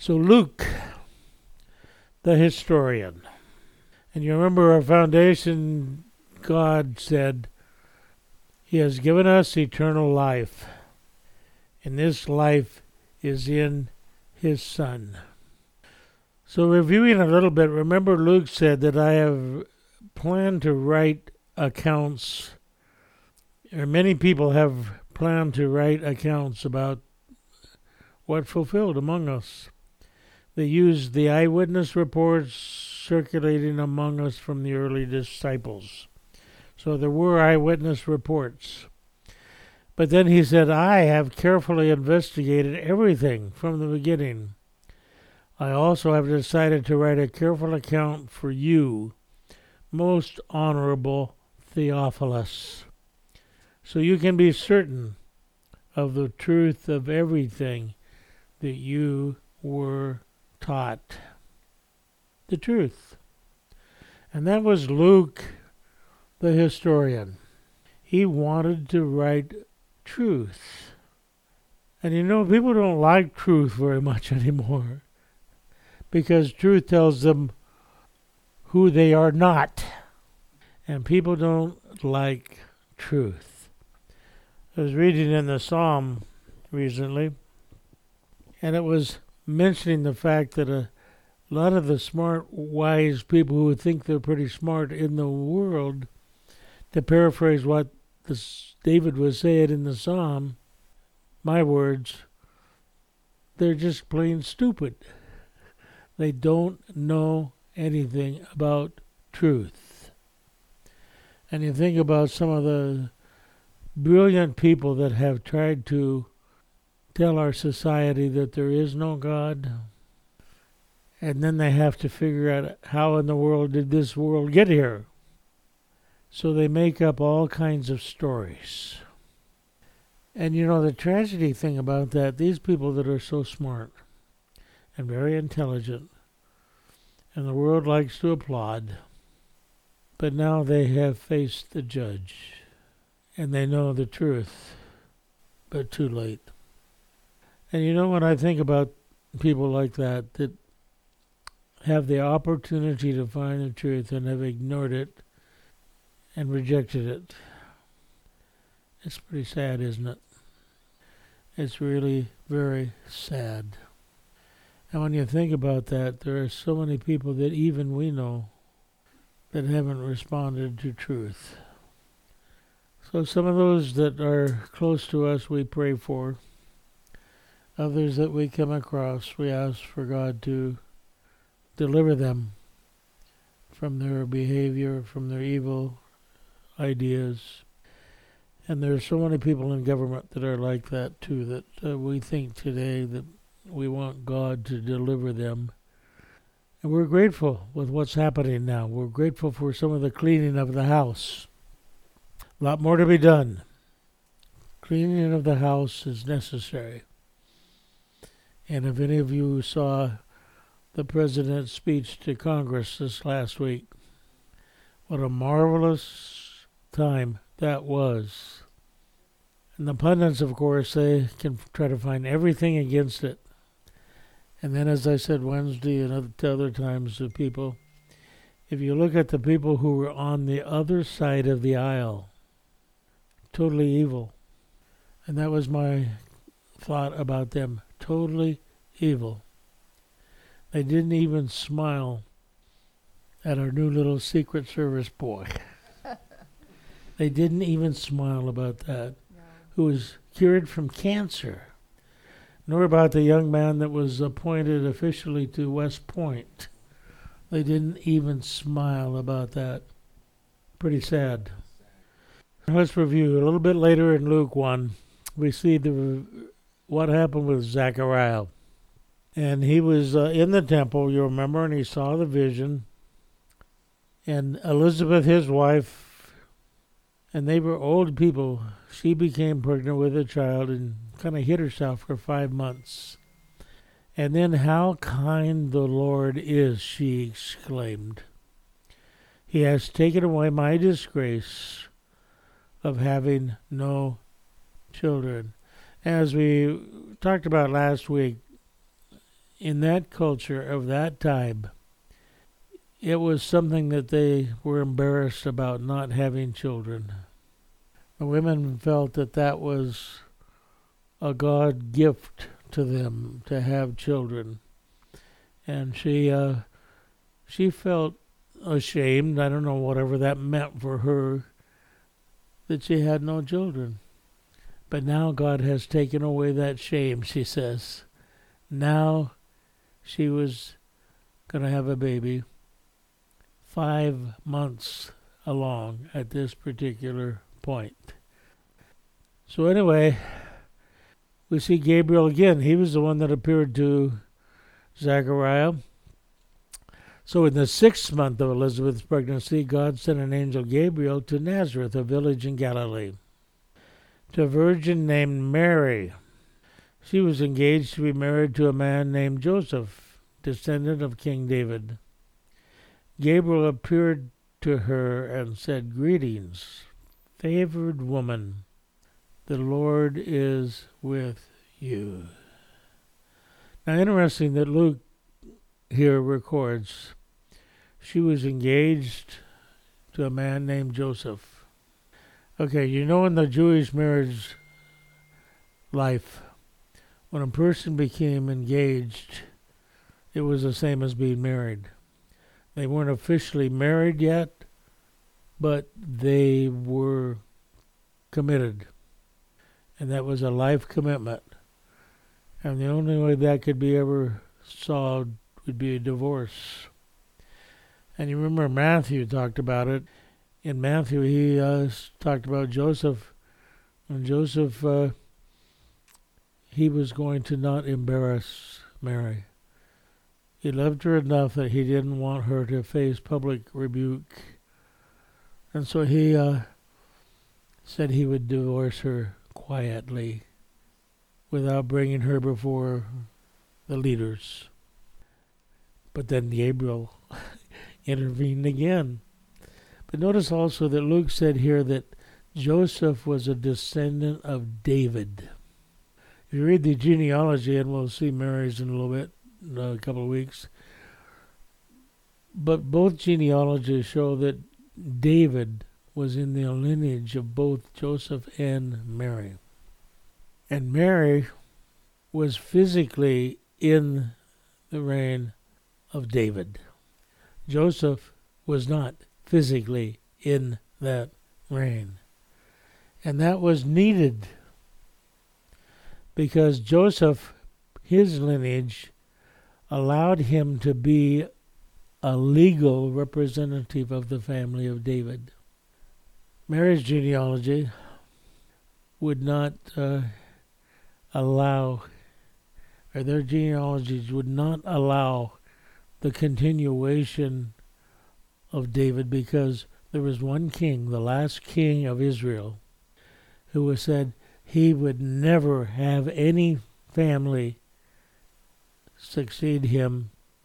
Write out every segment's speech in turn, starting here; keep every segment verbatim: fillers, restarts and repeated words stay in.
So Luke, the historian. And you remember our foundation, God said, He has given us eternal life. And this life is in His Son. So reviewing a little bit, remember Luke said that I have planned to write accounts, or many people have planned to write accounts about what fulfilled among us. They used the eyewitness reports circulating among us from the early disciples. So there were eyewitness reports. But then he said, I have carefully investigated everything from the beginning. I also have decided to write a careful account for you, most honorable Theophilus, so you can be certain of the truth of everything that you were taught. The truth. And that was Luke, the historian. He wanted to write truth. And you know, people don't like truth very much anymore, because truth tells them who they are not. And people don't like truth. I was reading in the Psalm recently, and it was mentioning the fact that a lot of the smart, wise people who think they're pretty smart in the world, to paraphrase what this David was saying in the Psalm, my words, they're just plain stupid. They don't know anything about truth. And you think about some of the brilliant people that have tried to tell our society that there is no God, and then they have to figure out how in the world did this world get here. So they make up all kinds of stories. And you know, the tragedy thing about that, these people that are so smart and very intelligent, and the world likes to applaud, but now they have faced the judge, and they know the truth, but too late. And you know, when I think about people like that, that have the opportunity to find the truth and have ignored it and rejected it, it's pretty sad, isn't it? It's really very sad. And when you think about that, there are so many people that even we know that haven't responded to truth. So some of those that are close to us we pray for. Others that we come across, we ask for God to deliver them from their behavior, from their evil ideas. And there are so many people in government that are like that too, that uh, we think today that we want God to deliver them. And we're grateful with what's happening now. We're grateful for some of the cleaning of the house. A lot more to be done. Cleaning of the house is necessary. And if any of you saw the President's speech to Congress this last week, what a marvelous time that was. And the pundits, of course, they can try to find everything against it. And then, as I said Wednesday and other, other times to people, if you look at the people who were on the other side of the aisle, totally evil. And that was my thought about them. Totally evil. They didn't even smile at our new little Secret Service boy. They didn't even smile about that, no. Who was cured from cancer. Nor about the young man that was appointed officially to West Point. They didn't even smile about that. Pretty sad. Let's review. A little bit later in Luke one, we see the what happened with Zechariah. And he was uh, in the temple, you remember, and he saw the vision. And Elizabeth, his wife, and they were old people. She became pregnant with a child and kind of hid herself for five months. And then, how kind the Lord is, she exclaimed. He has taken away my disgrace of having no children. As we talked about last week, in that culture of that time, it was something that they were embarrassed about, not having children. The women felt that that was a God gift to them to have children. And she uh, she felt ashamed, I don't know, whatever that meant for her, that she had no children. But now God has taken away that shame, she says. Now she was going to have a baby five months along at this particular point. So anyway, we see Gabriel again. He was the one that appeared to Zechariah. So in the sixth month of Elizabeth's pregnancy, God sent an angel Gabriel to Nazareth, a village in Galilee, to a virgin named Mary. She was engaged to be married to a man named Joseph, descendant of King David. Gabriel appeared to her and said, "Greetings, favored woman, the Lord is with you." Now, interesting that Luke here records she was engaged to a man named Joseph. Okay, you know, in the Jewish marriage life, when a person became engaged, it was the same as being married. They weren't officially married yet, but they were committed. And that was a life commitment. And the only way that could be ever solved would be a divorce. And you remember Matthew talked about it. In Matthew, he uh, talked about Joseph. And Joseph, uh, he was going to not embarrass Mary. He loved her enough that he didn't want her to face public rebuke. And so he uh, said he would divorce her quietly without bringing her before the leaders. But then Gabriel intervened again. But notice also that Luke said here that Joseph was a descendant of David. If you read the genealogy, and we'll see Mary's in a little bit, in a couple of weeks, but both genealogies show that David was in the lineage of both Joseph and Mary. And Mary was physically in the reign of David. Joseph was not physically in that reign. And that was needed because Joseph, his lineage, allowed him to be a legal representative of the family of David. Mary's genealogy would not uh, allow, or their genealogies would not allow the continuation of David, because there was one king, the last king of Israel, who was said he would never have any family succeed him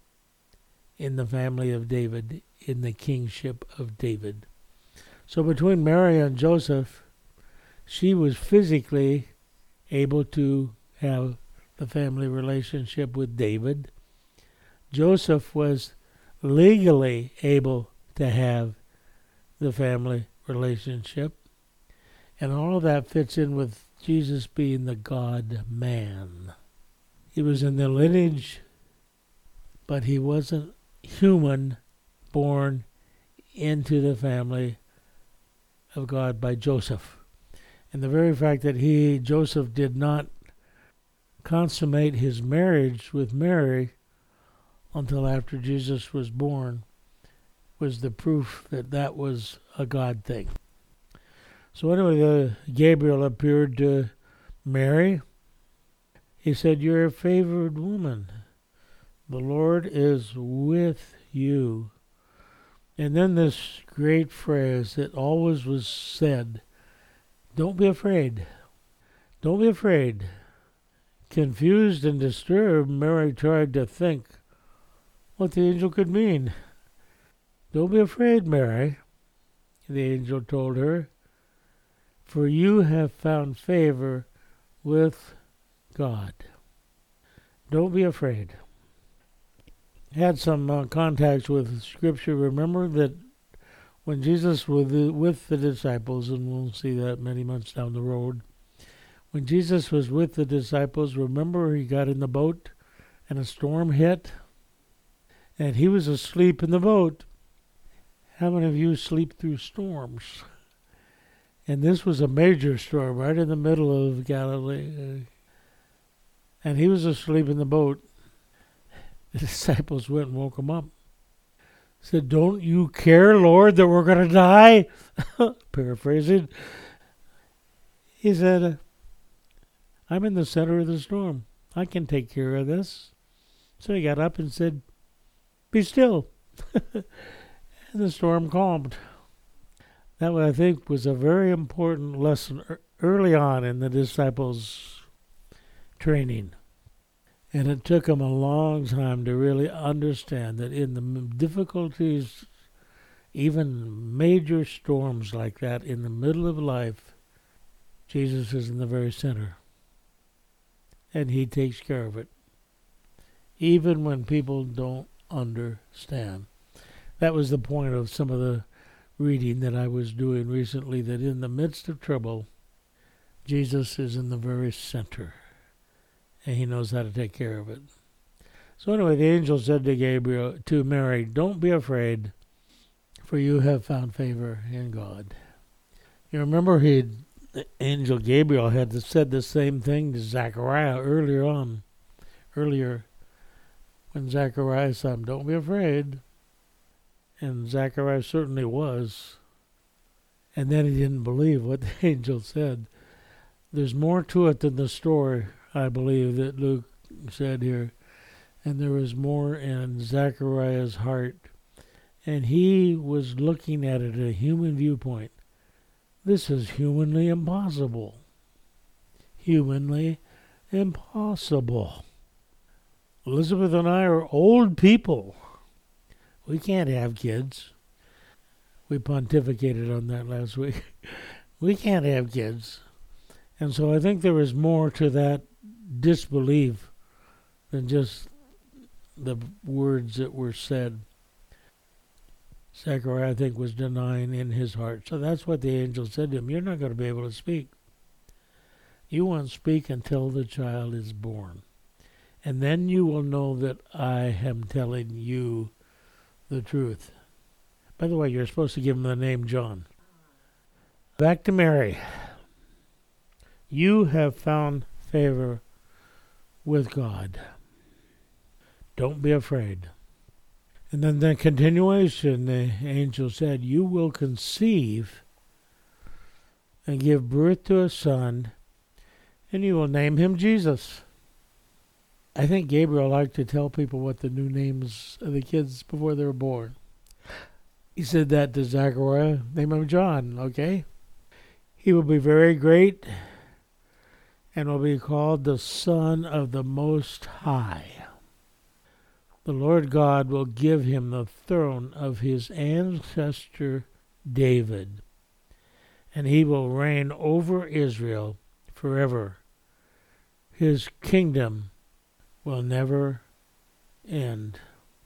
in the family of David, in the kingship of David. So between Mary and Joseph, she was physically able to have the family relationship with David. Joseph was legally able to have the family relationship. And all of that fits in with Jesus being the God-man. He was in the lineage, but he wasn't human, born into the family of God by Joseph. And the very fact that he, Joseph, did not consummate his marriage with Mary until after Jesus was born was the proof that that was a God thing. So anyway, uh, Gabriel appeared to Mary. He said, "You're a favored woman. The Lord is with you." And then this great phrase that always was said, "Don't be afraid. Don't be afraid." Confused and disturbed, Mary tried to think what the angel could mean. "Don't be afraid, Mary," the angel told her, "for you have found favor with God." Don't be afraid. had some uh, contacts with Scripture, remember that when Jesus was with the, with the disciples, and we'll see that many months down the road, when Jesus was with the disciples, remember he got in the boat and a storm hit? And he was asleep in the boat. How many of you sleep through storms? And this was a major storm right in the middle of Galilee. And he was asleep in the boat. The disciples went and woke him up. Said, "Don't you care, Lord, that we're going to die?" Paraphrasing. He said, "I'm in the center of the storm. I can take care of this." So he got up and said, "Be still." And the storm calmed. That, I think, was a very important lesson early on in the disciples' training. And it took them a long time to really understand that in the difficulties, even major storms like that in the middle of life, Jesus is in the very center. And he takes care of it. Even when people don't understand. That was the point of some of the reading that I was doing recently, that in the midst of trouble, Jesus is in the very center. And he knows how to take care of it. So anyway, the angel said to Gabriel, to Mary, "Don't be afraid, for you have found favor in God." You remember he, the angel Gabriel had said the same thing to Zechariah earlier on, earlier when Zechariah said him, "Don't be afraid." And Zechariah certainly was. And then he didn't believe what the angel said. There's more to it than the story, I believe, that Luke said here. And there was more in Zechariah's heart. And he was looking at it at a human viewpoint. This is humanly impossible. Humanly impossible. Elizabeth and I are old people. We can't have kids. We pontificated on that last week. We can't have kids. And so I think there is more to that disbelief than just the words that were said. Zechariah, I think, was denying in his heart. So that's what the angel said to him. You're not going to be able to speak. You won't speak until the child is born. And then you will know that I am telling you the truth. By the way, you're supposed to give him the name John. Back to Mary. You have found favor with God. Don't be afraid. And then the continuation, the angel said, you will conceive and give birth to a son, and you will name him Jesus. I think Gabriel liked to tell people what the new names of the kids before they were born. He said that to Zechariah, name him John, okay? He will be very great and will be called the Son of the Most High. The Lord God will give him the throne of his ancestor David, and he will reign over Israel forever. His kingdom will never end.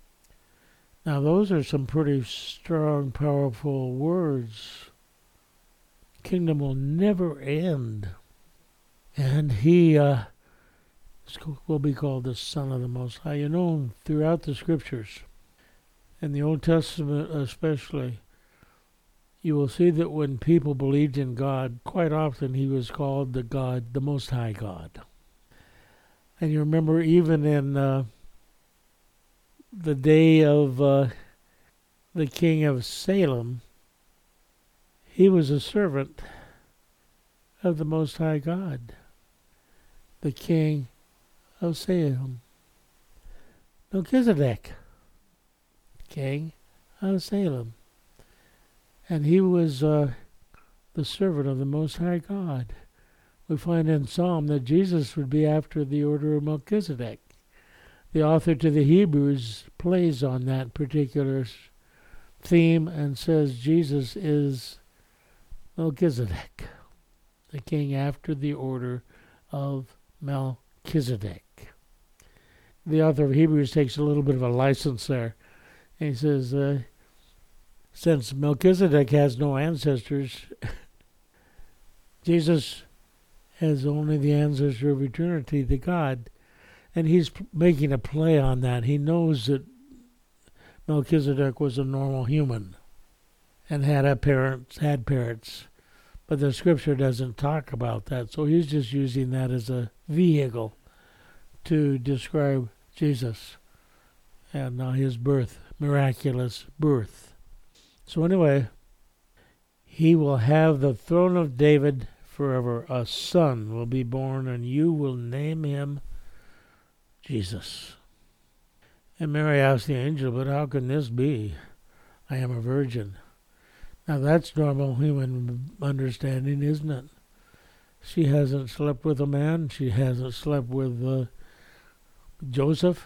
Now those are some pretty strong, powerful words. Kingdom will never end. And he uh, will be called the Son of the Most High. You know, throughout the Scriptures, in the Old Testament especially, you will see that when people believed in God, quite often he was called the God, the Most High God. And you remember even in uh, the day of uh, the king of Salem, he was a servant of the Most High God, the king of Salem. Melchizedek, king of Salem. And he was uh, the servant of the Most High God. We find in Psalm that Jesus would be after the order of Melchizedek. The author to the Hebrews plays on that particular theme and says Jesus is Melchizedek, the king after the order of Melchizedek. the author of Hebrews takes a little bit of a license there. And he says, uh, since Melchizedek has no ancestors, Jesus has only the ancestor of eternity, the God. And he's making a play on that. He knows that Melchizedek was a normal human and had a parents, had parents. But the scripture doesn't talk about that. So he's just using that as a vehicle to describe Jesus and uh, his birth, miraculous birth. So anyway, he will have the throne of David forever. A son will be born, and you will name him Jesus. And Mary asked the angel, but how can this be? I am a virgin. Now that's normal human understanding, isn't it? She hasn't slept with a man. She hasn't slept with uh, Joseph.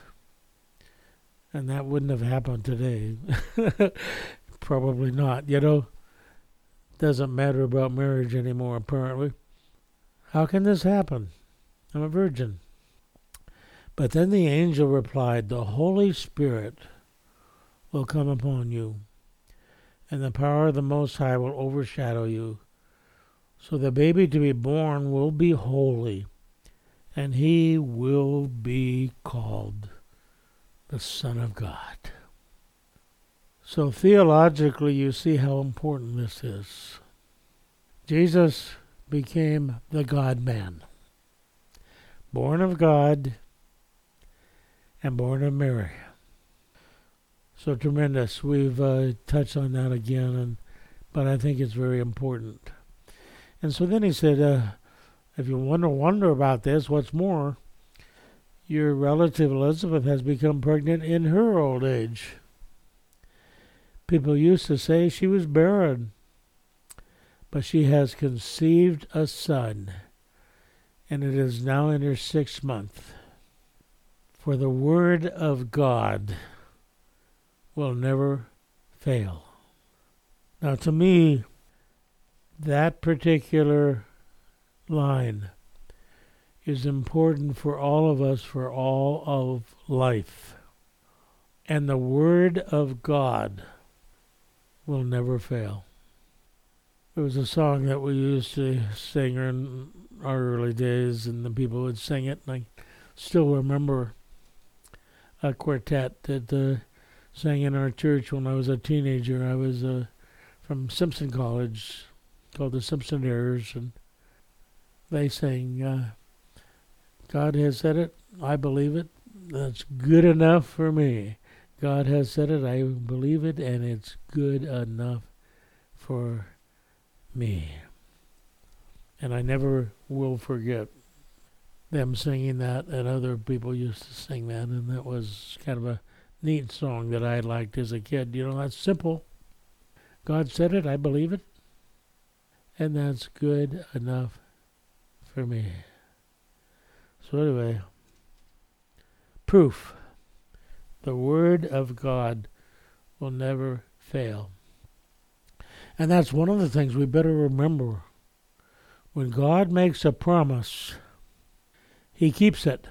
And that wouldn't have happened today. Probably not. You know, doesn't matter about marriage anymore, apparently. How can this happen? I'm a virgin. But then the angel replied, the Holy Spirit will come upon you, and the power of the Most High will overshadow you. So the baby to be born will be holy, and he will be called the Son of God. So theologically, you see how important this is. Jesus became the God-man, born of God and born of Mary. So tremendous. We've uh, touched on that again, and but I think it's very important. And so then he said, uh, if you wonder, wonder about this, what's more, your relative Elizabeth has become pregnant in her old age. People used to say she was barren, but she has conceived a son, and it is now in her sixth month. For the word of God will never fail. Now, to me, that particular line is important for all of us for all of life. And the word of God will never fail. There was a song that we used to sing in our early days, and the people would sing it, and I still remember a quartet that uh, sang in our church when I was a teenager. I was uh, from Simpson College, called the Simpsonaires, and they sang, uh, God has said it, I believe it, that's good enough for me. God has said it, I believe it, and it's good enough for me. And I never will forget them singing that, and other people used to sing that, and that was kind of a neat song that I liked as a kid. You know, that's simple. God said it, I believe it, and that's good enough for me. So anyway, proof. The word of God will never fail. And that's one of the things we better remember. When God makes a promise, he keeps it.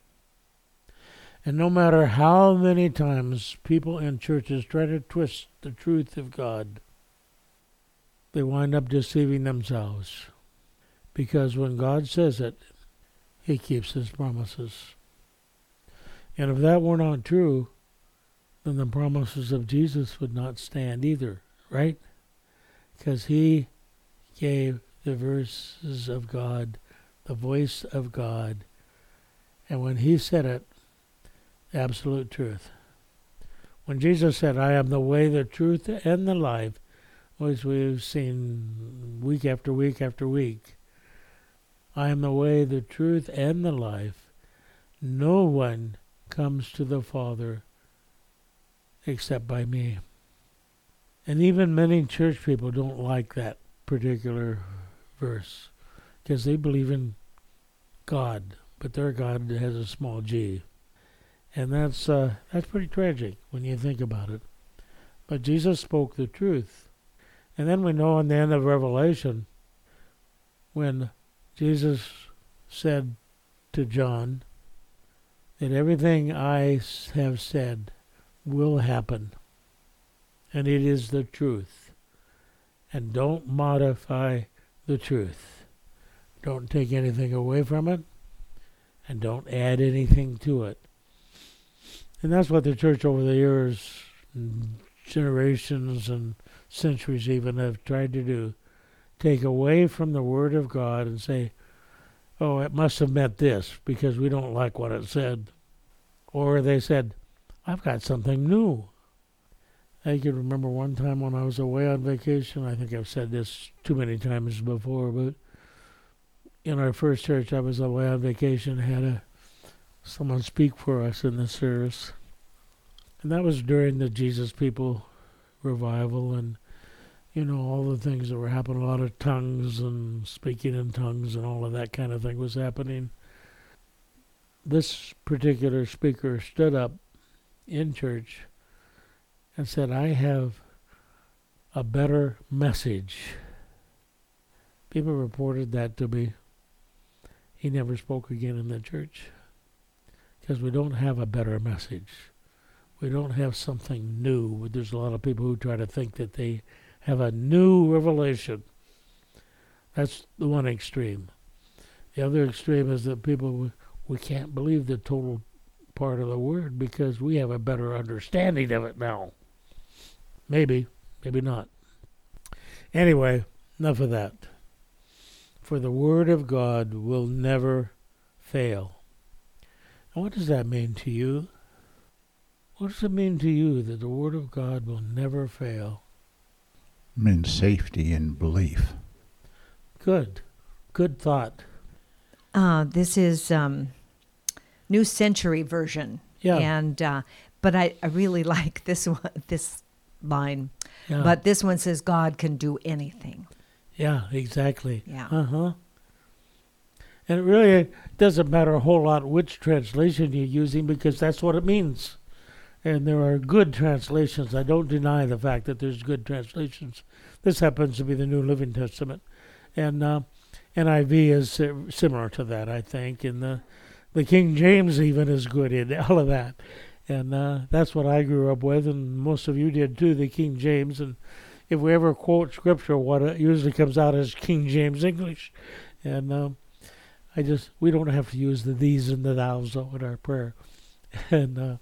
And no matter how many times people in churches try to twist the truth of God, they wind up deceiving themselves. Because when God says it, he keeps his promises. And if that were not true, then the promises of Jesus would not stand either, right? Because he gave the verses of God, the voice of God, and when he said it, absolute truth. When Jesus said, I am the way, the truth, and the life, which we've seen week after week after week, I am the way, the truth, and the life. No one comes to the Father except by me. And even many church people don't like that particular verse because they believe in God, but their God has a small g. And that's uh, that's pretty tragic when you think about it. But Jesus spoke the truth. And then we know in the end of Revelation, when Jesus said to John, that everything I have said will happen, and it is the truth. And don't modify the truth. Don't take anything away from it, and don't add anything to it. And that's what the church over the years, generations and centuries even, have tried to do. Take away from the Word of God and say, oh, it must have meant this because we don't like what it said. Or they said, I've got something new. I can remember one time when I was away on vacation. I think I've said this too many times before, but in our first church, I was away on vacation, had a someone speak for us in the service. And that was during the Jesus People revival and, you know, all the things that were happening. A lot of tongues and speaking in tongues and all of that kind of thing was happening. This particular speaker stood up in church and said, I have a better message. People reported that to me. He never spoke again in the church because we don't have a better message. We don't have something new. There's a lot of people who try to think that they have a new revelation. That's the one extreme. The other extreme is that people, we can't believe the total part of the word because we have a better understanding of it now. Maybe, maybe not. Anyway, enough of that. For the Word of God will never fail. And what does that mean to you? What does it mean to you that the Word of God will never fail? It means safety and belief. Good. Good thought. Uh, this is um, New Century Version. Yeah. And uh, but I, I really like this one, this line. Yeah. But this one says God can do anything. Yeah, exactly. Yeah. Uh-huh. And it really doesn't matter a whole lot which translation you're using because that's what it means. And there are good translations. I don't deny the fact that there's good translations. This happens to be the New Living Testament. And uh, N I V is uh, similar to that, I think. And the, the King James even is good in all of that. And uh, that's what I grew up with, and most of you did too, the King James. And if we ever quote Scripture, what it usually comes out as King James English. And um, I just, we don't have to use the these and the thous in our prayer. And uh,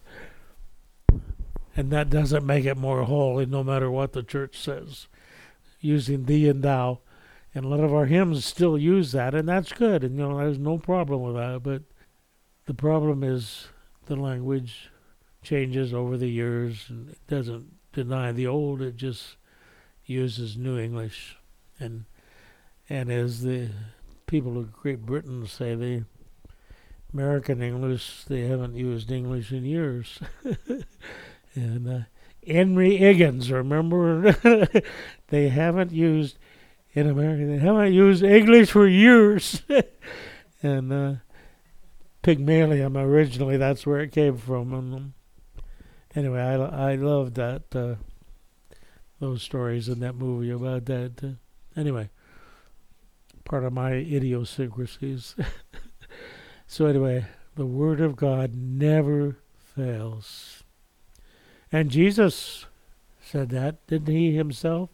and that doesn't make it more holy, no matter what the church says. Using thee and thou. And a lot of our hymns still use that, and that's good. And, you know, there's no problem with that. But the problem is the language changes over the years, and it doesn't deny the old. It just uses New English. And and as the people of Great Britain say, the American English, they haven't used English in years. And uh, Henry Higgins, remember? They haven't used, in America, they haven't used English for years. And uh, Pygmalion, originally, that's where it came from. And um, anyway, I, I love that, uh, those stories in that movie about that. Uh, anyway, part of my idiosyncrasies. So anyway, the Word of God never fails. And Jesus said that, didn't he himself?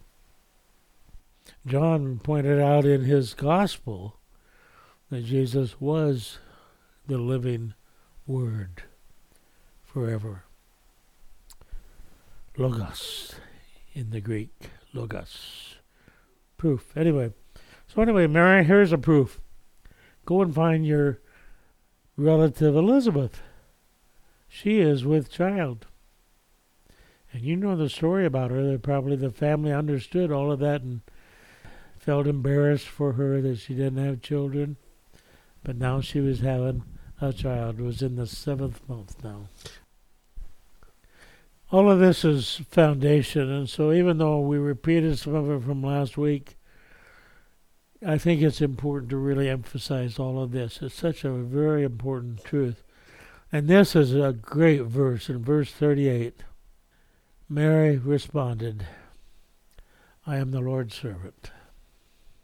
John pointed out in his gospel that Jesus was the living Word forever. Logos in the Greek. Logos. Proof. Anyway. So anyway, Mary, here's a proof. Go and find your relative Elizabeth. She is with child. And you know the story about her, that probably the family understood all of that and felt embarrassed for her that she didn't have children. But now she was having a child. It was in the seventh month now. All of this is foundation, and so even though we repeated some of it from last week, I think it's important to really emphasize all of this. It's such a very important truth. And this is a great verse in verse thirty-eight. Mary responded, I am the Lord's servant.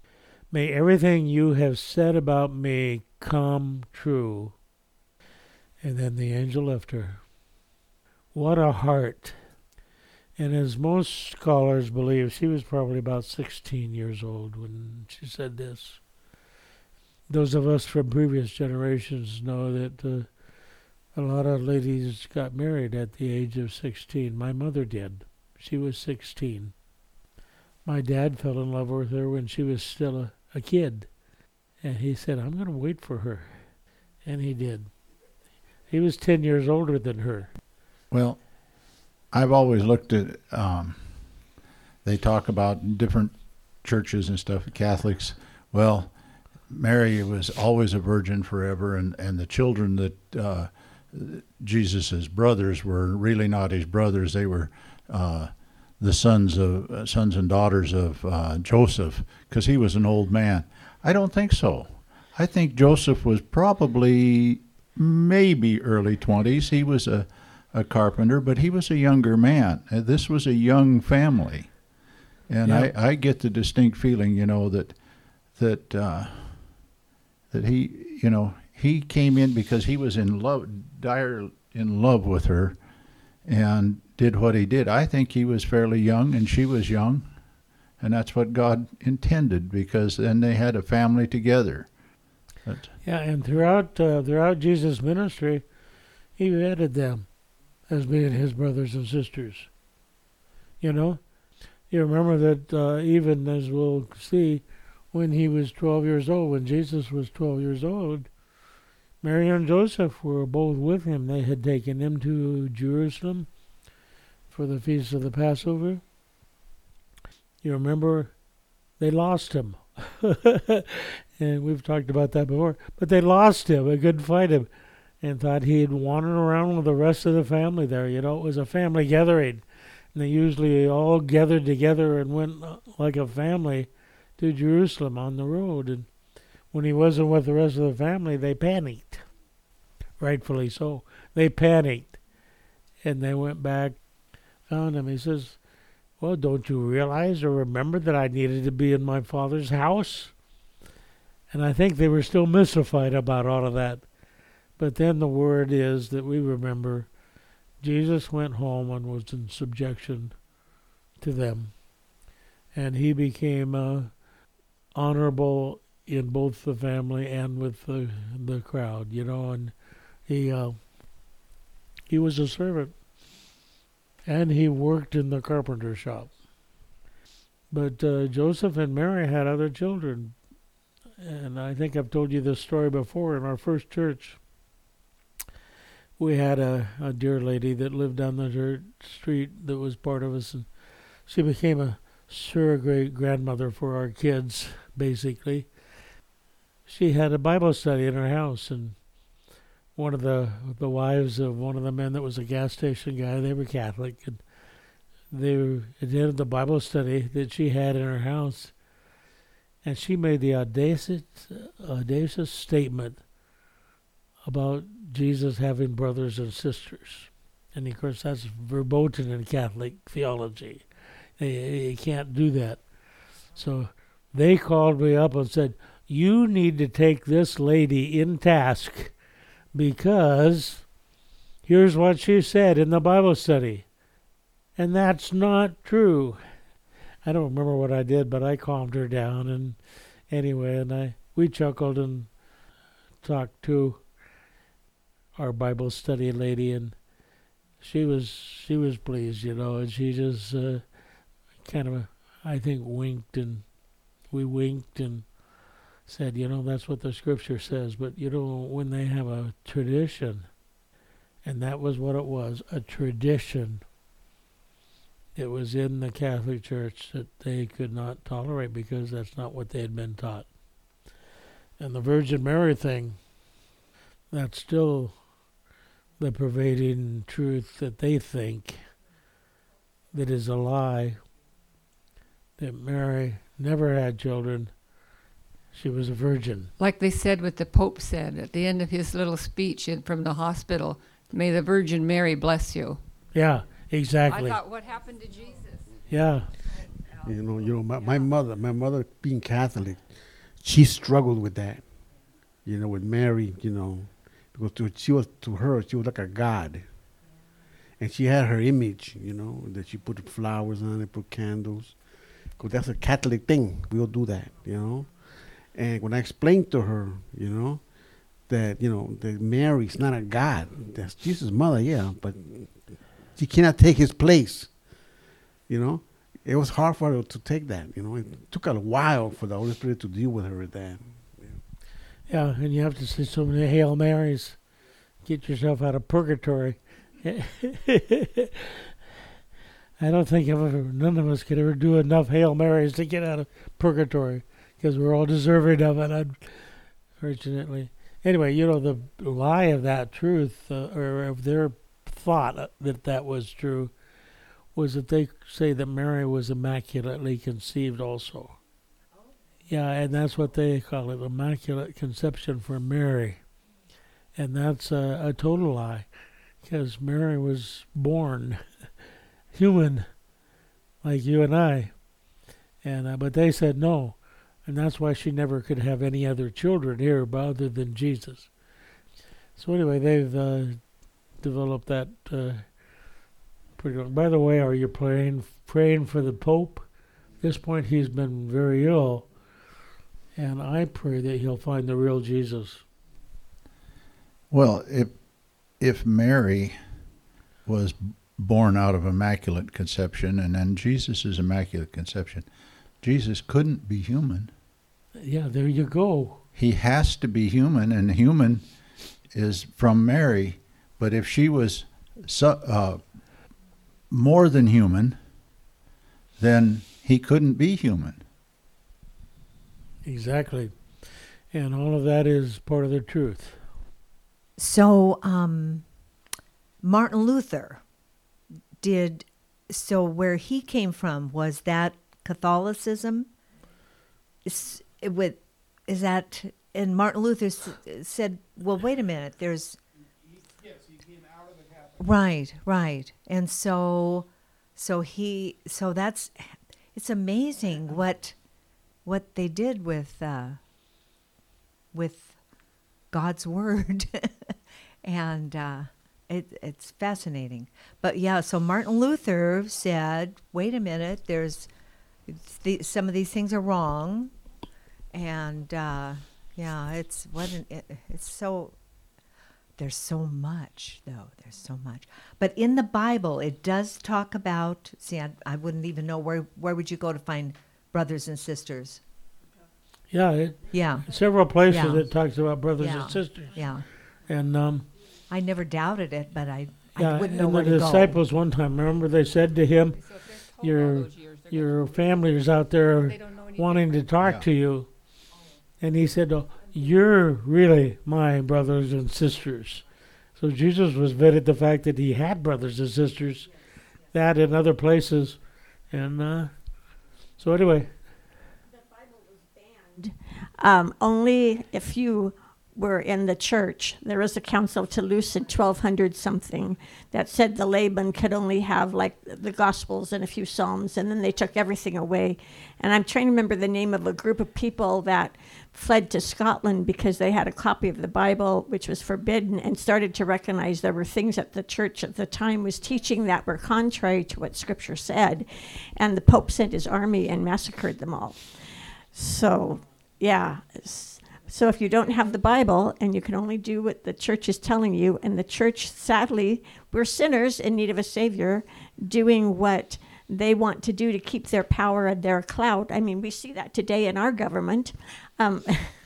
May everything you have said about me come true. And then the angel left her. What a heart. And as most scholars believe, she was probably about sixteen years old when she said this. Those of us from previous generations know that uh, a lot of ladies got married at the age of sixteen. My mother did. She was sixteen. My dad fell in love with her when she was still a, a kid. And he said, I'm going to wait for her. And he did. He was ten years older than her. Well, I've always looked at, um, they talk about different churches and stuff, Catholics. Well, Mary was always a virgin forever, and, and the children that uh, Jesus' brothers were really not his brothers. They were uh, the sons of uh, sons and daughters of uh, Joseph, because he was an old man. I don't think so. I think Joseph was probably maybe early twenties. He was a a carpenter, but he was a younger man. Uh, This was a young family. And Yeah. I, I get the distinct feeling, you know, that that uh, that he, you know, he came in because he was in love, dire in love with her, and did what he did. I think he was fairly young, and she was young, and that's what God intended, because then they had a family together. But, Yeah, and throughout uh, throughout Jesus' ministry, he vetted them as being his brothers and sisters. You know? You remember that uh, even as we'll see, when he was twelve years old, when Jesus was twelve years old, Mary and Joseph were both with him. They had taken him to Jerusalem for the feast of the Passover. You remember they lost him. And we've talked about that before. But they lost him. They couldn't find him. And thought he'd wandered around with the rest of the family there. You know, it was a family gathering. And they usually all gathered together and went uh, like a family to Jerusalem on the road. And when he wasn't with the rest of the family, they panicked. Rightfully so. They panicked. And they went back, found him. He says, well, don't you realize or remember that I needed to be in my Father's house? And I think they were still mystified about all of that. But then the word is that we remember Jesus went home and was in subjection to them. And he became uh, honorable in both the family and with the the crowd, you know. And he uh, he was a servant. And he worked in the carpenter shop. But uh, Joseph and Mary had other children. And I think I've told you this story before. In our first church, we had a, a dear lady that lived down the dirt street that was part of us. And she became a surrogate grandmother for our kids, basically. She had a Bible study in her house. And one of the, the wives of one of the men that was a gas station guy, they were Catholic. And they were, attended the Bible study that she had in her house. And she made the audacious, audacious statement about Jesus having brothers and sisters. And of course, that's verboten in Catholic theology. You, you can't do that. So they called me up and said, you need to take this lady in task, because here's what she said in the Bible study. And that's not true. I don't remember what I did, but I calmed her down. And anyway, and I we chuckled and talked to our Bible study lady, and she was she was pleased, you know. And she just uh, kind of, I think, winked, and we winked and said, you know, that's what the Scripture says. But you know, when they have a tradition, and that was what it was, a tradition. It was in the Catholic Church that they could not tolerate, because that's not what they had been taught. And the Virgin Mary thing, that's still the pervading truth that they think that is a lie, that Mary never had children. She was a virgin. Like they said, what the Pope said at the end of his little speech in, from the hospital, may the Virgin Mary bless you. Yeah, exactly. I thought, what happened to Jesus? Yeah. You know, you know, my, my mother, my mother being Catholic, she struggled with that. You know, with Mary, you know, Because to, she was, to her, she was like a god. And she had her image, you know, that she put flowers on it, put candles. Because that's a Catholic thing. We'll do that, you know. And when I explained to her, you know, that, you know, that Mary's not a god. That's Jesus' mother, yeah, but she cannot take his place, you know. It was hard for her to take that, you know. It took a while for the Holy Spirit to deal with her with that. Yeah, and you have to say so many Hail Marys. Get yourself out of purgatory. I don't think I've ever, none of us could ever do enough Hail Marys to get out of purgatory because we're all deserving of it, unfortunately. Anyway, you know, the lie of that truth, uh, or of their thought that that was true, was that they say that Mary was immaculately conceived also. Yeah, and that's what they call it, immaculate conception for Mary. And that's a, a total lie, because Mary was born human, like you and I. And uh, but they said no, and that's why she never could have any other children here other than Jesus. So anyway, they've uh, developed that uh, pretty well. By the way, are you praying, praying for the Pope? At this point, he's been very ill. And I pray that he'll find the real Jesus. Well, if if Mary was born out of immaculate conception, and then Jesus is immaculate conception, Jesus couldn't be human. Yeah, there you go. He has to be human, and human is from Mary. But if she was so, uh, more than human, then he couldn't be human. Exactly. And all of that is part of the truth. So, um, Martin Luther did, so where he came from, was that Catholicism? Is, with, is that, and Martin Luther s- said, well, wait a minute, there's... Yes, he came out of the Catholic. Right, right. And so, so he, so that's, it's amazing what... what they did with uh, with God's word, and uh, it, it's fascinating. But yeah, so Martin Luther said, "Wait a minute, there's the, some of these things are wrong," and uh, yeah, it's what an, it, it's so. There's so much, though. There's so much. But in the Bible, it does talk about. See, I, I wouldn't even know where where would you go to find brothers and sisters. Yeah, it, Yeah, several places Yeah. it talks about brothers Yeah. and sisters. yeah. And um, I never doubted it, but I, yeah, I wouldn't know and where the to disciples one time, remember they said to him, So if they're told all your those years, they're your gonna- family is out there they don't know anything. wanting to talk Yeah. to you. And he said, oh, you're really my brothers and sisters. So Jesus was vetted the fact that he had brothers and sisters, that in other places. And uh, so anyway, Um, only if you were in the church. There was a council of Toulouse in twelve hundred something that said the layman could only have like the Gospels and a few Psalms, and then they took everything away. And I'm trying to remember the name of a group of people that fled to Scotland because they had a copy of the Bible, which was forbidden, and started to recognize there were things that the church at the time was teaching that were contrary to what Scripture said. And the Pope sent his army and massacred them all. So, yeah. So if you don't have the Bible and you can only do what the church is telling you, and the church, sadly, we're sinners in need of a Savior, doing what they want to do to keep their power and their clout. I mean, we see that today in our government. Um,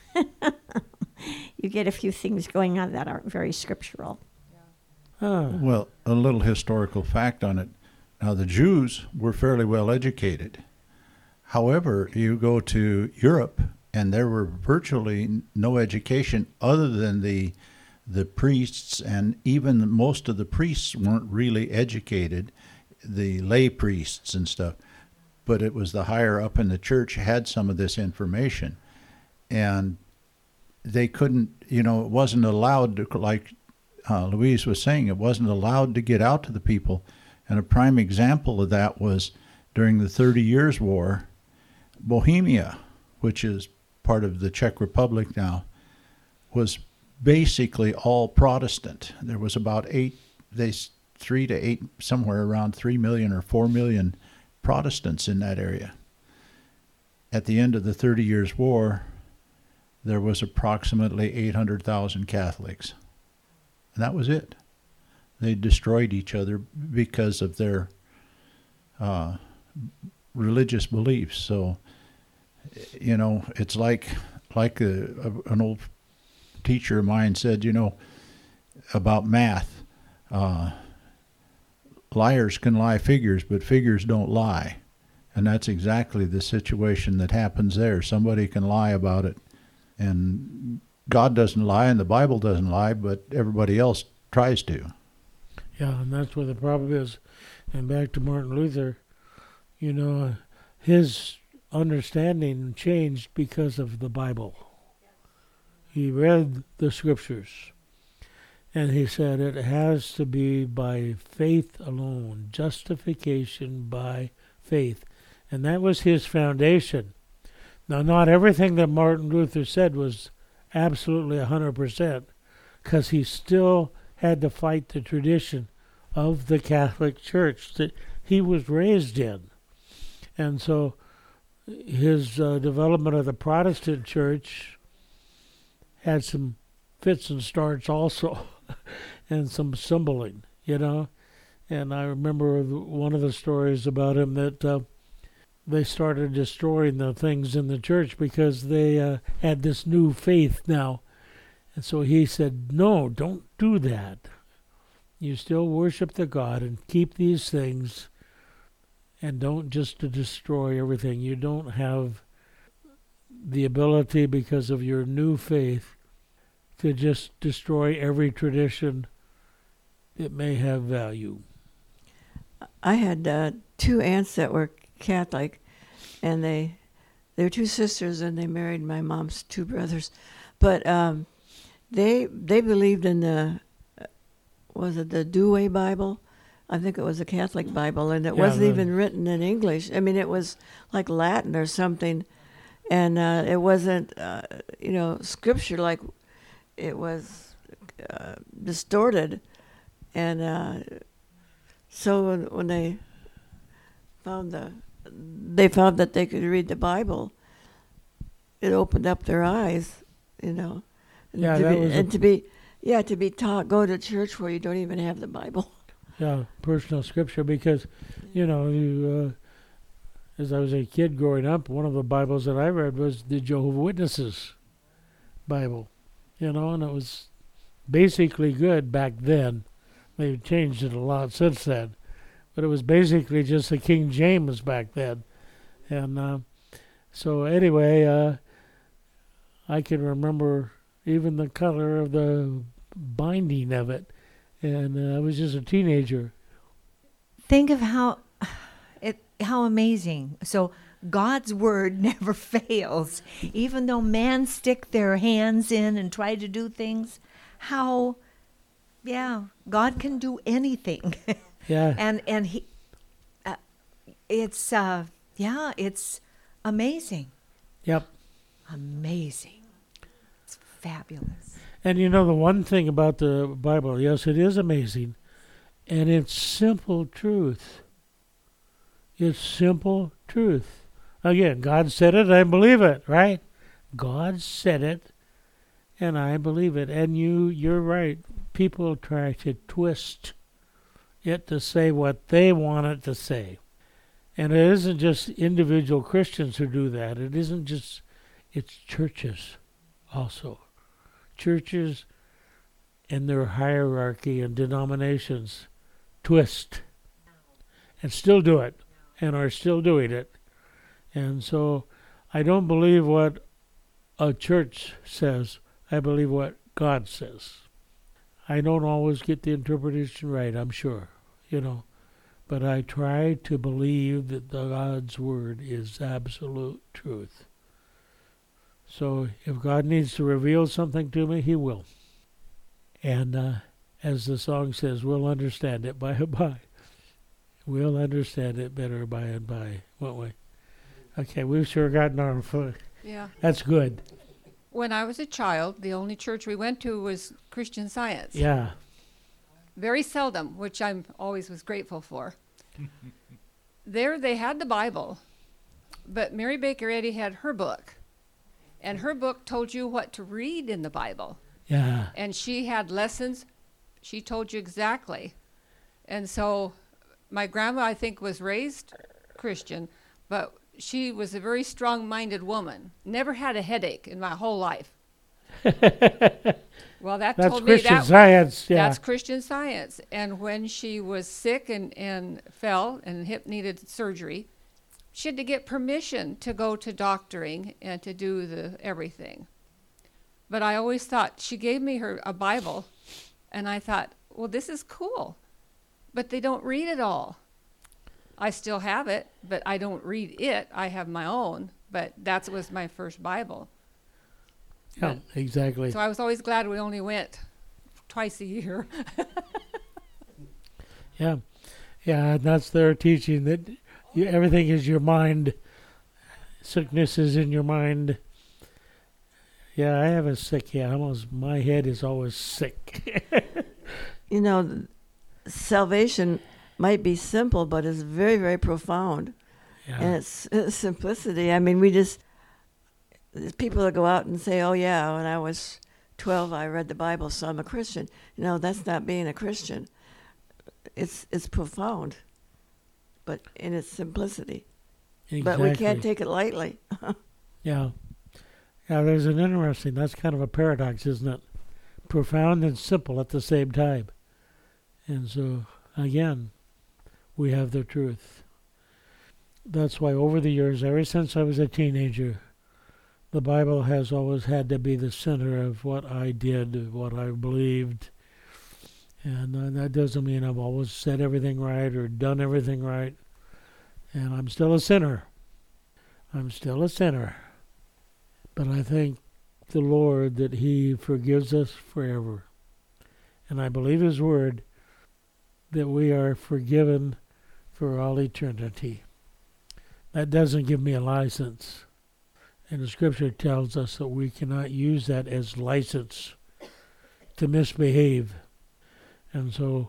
you get a few things going on that aren't very scriptural. ah, Well, a little historical fact on it. Now, the Jews were fairly well educated. However, you go to Europe, and there were virtually no education other than the the priests, and even most of the priests weren't really educated, the lay priests and stuff. But it was the higher up in the church had some of this information, and they couldn't, you know, it wasn't allowed to, like uh, Louise was saying, it wasn't allowed to get out to the people. And a prime example of that was during the Thirty Years' War, Bohemia, which is part of the Czech Republic now, was basically all Protestant. There was about eight, they s- three to eight, somewhere around three million or four million Protestants in that area. At the end of the Thirty Years' War, there was approximately eight hundred thousand Catholics. And that was it. They destroyed each other because of their uh, religious beliefs. So, you know, it's like like a, a, an old teacher of mine said, you know, about math. Uh, liars can lie figures, but figures don't lie. And that's exactly the situation that happens there. Somebody can lie about it. And God doesn't lie and the Bible doesn't lie, but everybody else tries to. Yeah, and that's where the problem is. And back to Martin Luther, you know, his understanding changed because of the Bible. He read the scriptures, and he said it has to be by faith alone, justification by faith. And that was his foundation. Now, not everything that Martin Luther said was absolutely one hundred percent, because he still had to fight the tradition of the Catholic Church that he was raised in. And so his uh, development of the Protestant Church had some fits and starts also, and some stumbling, you know. And I remember one of the stories about him that uh, they started destroying the things in the church because they uh, had this new faith now. And so he said, no, don't do that. You still worship the God and keep these things, and don't just to destroy everything. You don't have the ability, because of your new faith, to just destroy every tradition that may have value. I had uh, two aunts that were Catholic, and they they were two sisters, and they married my mom's two brothers. But um, they they believed in the uh, was it the Douay Bible? I think it was a Catholic Bible, and it Yeah, wasn't the- even written in English. I mean, it was like Latin or something, and uh, it wasn't uh, you know scripture, like it was uh, distorted, and uh, so when, when they found the they found that they could read the Bible, it opened up their eyes, you know. And Yeah, to that be, was a- and to be yeah to be taught, go to church where you don't even have the Bible. Yeah, personal scripture, because, you know, you, uh, as I was a kid growing up, one of the Bibles that I read was the Jehovah's Witnesses Bible, you know, and it was basically good back then. They've changed it a lot since then, but it was basically just the King James back then. And uh, so anyway, uh, I can remember even the color of the binding of it. And uh, I was just a teenager. Think of how it how amazing. So God's word never fails. Even though man stick their hands in and try to do things, how yeah, God can do anything. Yeah. and and he uh, it's uh yeah, it's amazing. Yep. Amazing. It's fabulous. And you know, the one thing about the Bible, yes, it is amazing, and it's simple truth. It's simple truth. Again, God said it, I believe it, right? God said it, and I believe it. And you, you're right. People try to twist it to say what they want it to say. And it isn't just individual Christians who do that. It isn't just, it's churches also. Churches and their hierarchy and denominations twist and still do it and are still doing it. And so I don't believe what a church says. I believe what God says. I don't always get the interpretation right, I'm sure, you know, but I try to believe that the God's word is absolute truth. So if God needs to reveal something to me, he will. And uh, as the song says, we'll understand it by and by. We'll understand it better by and by, won't we? Okay, we've sure gotten our foot. Yeah. That's good. when I was a child, the only church we went to was Christian Science. Yeah. Very seldom, which I'm always was grateful for. There they had the Bible, but Mary Baker Eddy had her book. And her book told you what to read in the Bible. Yeah. And she had lessons. She told you exactly. And so my grandma, I think, was raised Christian, but she was a very strong-minded woman. Never had a headache in my whole life. Well, that That's told Christian me that Science. Yeah. that's Christian Science. And when she was sick and, and fell and hip needed surgery, she had to get permission to go to doctoring and to do the everything. But I always thought, she gave me her a Bible, and I thought, well, this is cool. But they don't read it all. I still have it, but I don't read it. I have my own, but that was my first Bible. Yeah, exactly. So I was always glad we only went twice a year. Yeah. Yeah, and that's their teaching, that you, everything is your mind. Sickness is in your mind. Yeah, I have a sick head. Almost my head is always sick. You know, salvation might be simple, but it's very, very profound. Yeah. And it's, it's simplicity. I mean, we just, there's people that go out and say, oh, yeah, when I was twelve, I read the Bible, so I'm a Christian. No, that's not being a Christian. It's it's profound, but in its simplicity. Exactly. But we can't take it lightly. Yeah. Yeah, there's an interesting, that's kind of a paradox, isn't it? Profound and simple at the same time. And so, again, we have the truth. That's why over the years, ever since I was a teenager, the Bible has always had to be the center of what I did, what I believed. And uh, that doesn't mean I've always said everything right or done everything right. And I'm still a sinner. I'm still a sinner. But I thank the Lord that He forgives us forever. And I believe His word that we are forgiven for all eternity. That doesn't give me a license. And the Scripture tells us that we cannot use that as license to misbehave. And so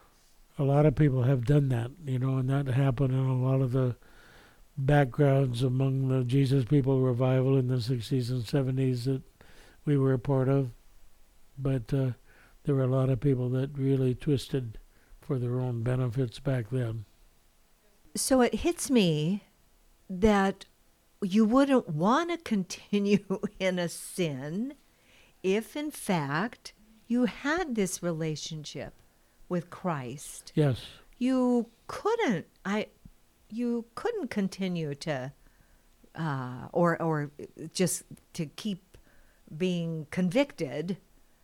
a lot of people have done that, you know, and that happened in a lot of the backgrounds among the Jesus People revival in the sixties and seventies that we were a part of. But uh, there were a lot of people that really twisted for their own benefits back then. So it hits me that you wouldn't want to continue in a sin if, in fact, you had this relationship with Christ. Yes. You couldn't. I. You couldn't continue to, uh, or or just to keep being convicted.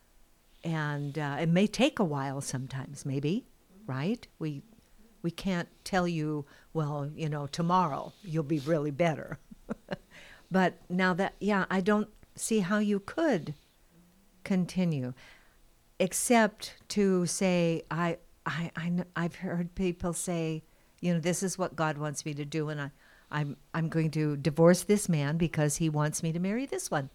And uh, it may take a while sometimes, maybe, right? We we can't tell you, well, you know, tomorrow you'll be really better. But now that, yeah, I don't see how you could continue, except to say, I, I, I, kn- I've heard people say, you know, this is what God wants me to do, and I, I'm, I'm going to divorce this man because he wants me to marry this one.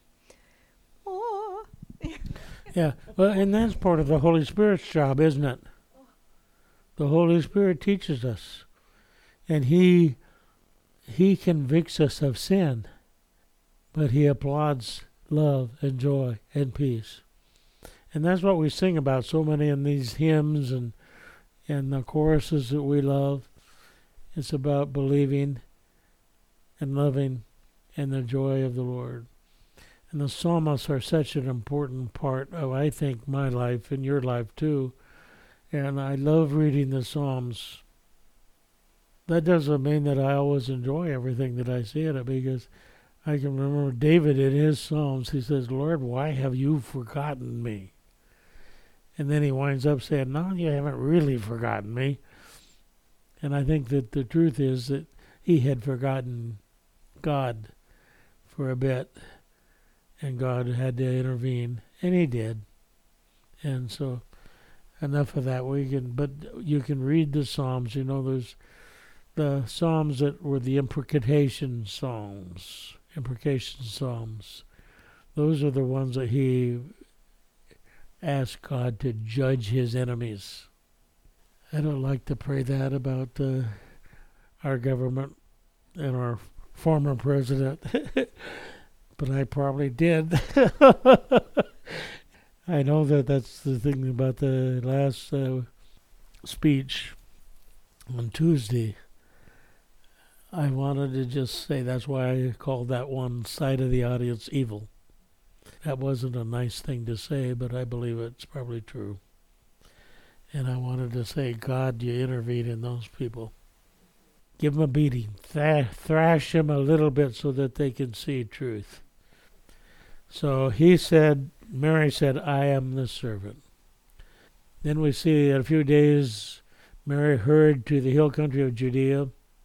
Oh. Yeah. Well, and that's part of the Holy Spirit's job, isn't it? The Holy Spirit teaches us, and He, He convicts us of sin, but He applauds love and joy and peace. And that's what we sing about so many in these hymns and and the choruses that we love. It's about believing and loving and the joy of the Lord. And the psalmists are such an important part of, I think, my life and your life too. And I love reading the Psalms. That doesn't mean that I always enjoy everything that I see in it, because I can remember David in his Psalms, he says, Lord, why have you forgotten me? And then he winds up saying, no, you haven't really forgotten me. And I think that the truth is that he had forgotten God for a bit, and God had to intervene, and He did. And so, enough of that. We can, but you can read the Psalms. You know, there's the Psalms that were the imprecation Psalms, imprecation Psalms. those are the ones that he asked God to judge his enemies. I don't like to pray that about uh, our government and our former president, but I probably did. I know that that's the thing about the last uh, speech on Tuesday. I wanted to just say that's why I called that one side of the audience evil. That wasn't a nice thing to say, but I believe it's probably true. And I wanted to say, God, you intervene in those people. Give them a beating. Th- thrash them a little bit so that they can see truth. So he said, Mary said, I am the servant. Then we see in a few days, Mary hurried to the hill country of Judea,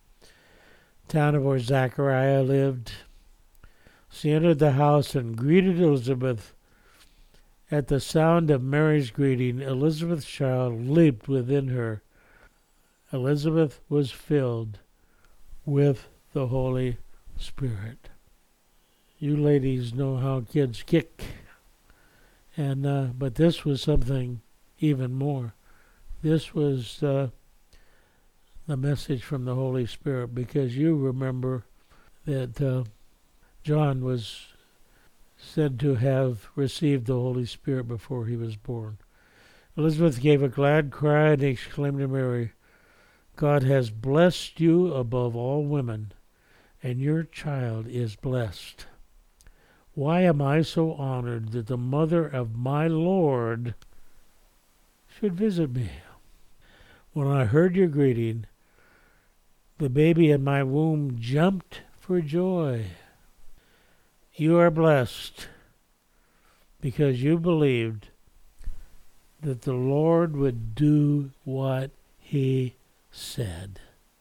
town of where Zachariah lived. She entered the house and greeted Elizabeth. At the sound of Mary's greeting, Elizabeth's child leaped within her. Elizabeth was filled with the Holy Spirit. You ladies know how kids kick. And uh, but this was something even more. This was uh, the message from the Holy Spirit, because you remember that uh, John was said to have received the Holy Spirit before he was born. Elizabeth gave a glad cry and exclaimed to Mary, God has blessed you above all women, and your child is blessed. Why am I so honored that the mother of my Lord should visit me? When I heard your greeting, the baby in my womb jumped for joy. You are blessed because you believed that the Lord would do what he said.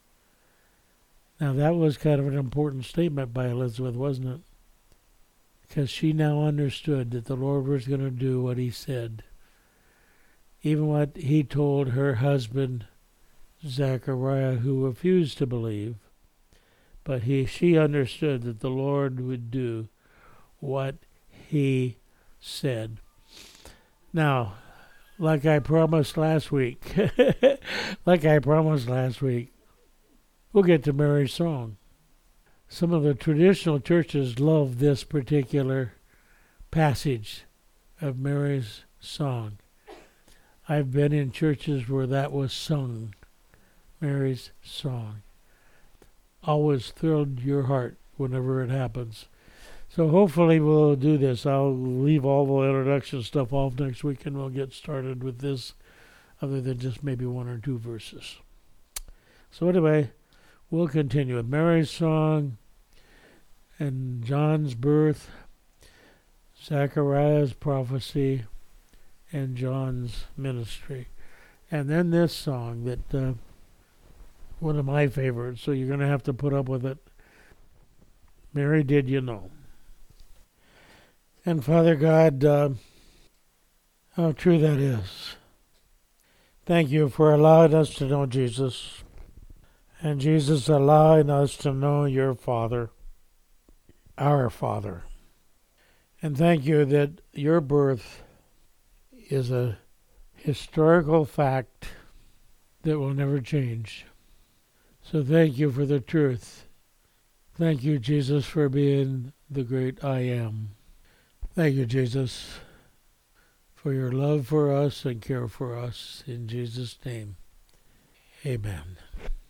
Now that was kind of an important statement by Elizabeth, wasn't it? Because she now understood that the Lord was going to do what he said. Even what he told her husband, Zachariah, who refused to believe. But he, she understood that the Lord would do what he said. Now, like I promised last week, like I promised last week, we'll get to Mary's song. Some of the traditional churches love this particular passage of Mary's song. I've been in churches where that was sung, Mary's song. Always thrilled your heart whenever it happens. So hopefully we'll do this. I'll leave all the introduction stuff off next week and we'll get started with this, other than just maybe one or two verses. So anyway, we'll continue with Mary's song and John's birth, Zachariah's prophecy, and John's ministry. And then this song that, uh, one of my favorites, so you're going to have to put up with it. Mary, did you know? And Father God, uh, how true that is. Thank you for allowing us to know Jesus. And Jesus allowing us to know your Father, our Father. And thank you that your birth is a historical fact that will never change. So thank you for the truth. Thank you, Jesus, for being the great I am. Thank you, Jesus, for your love for us and care for us. In Jesus' name, amen.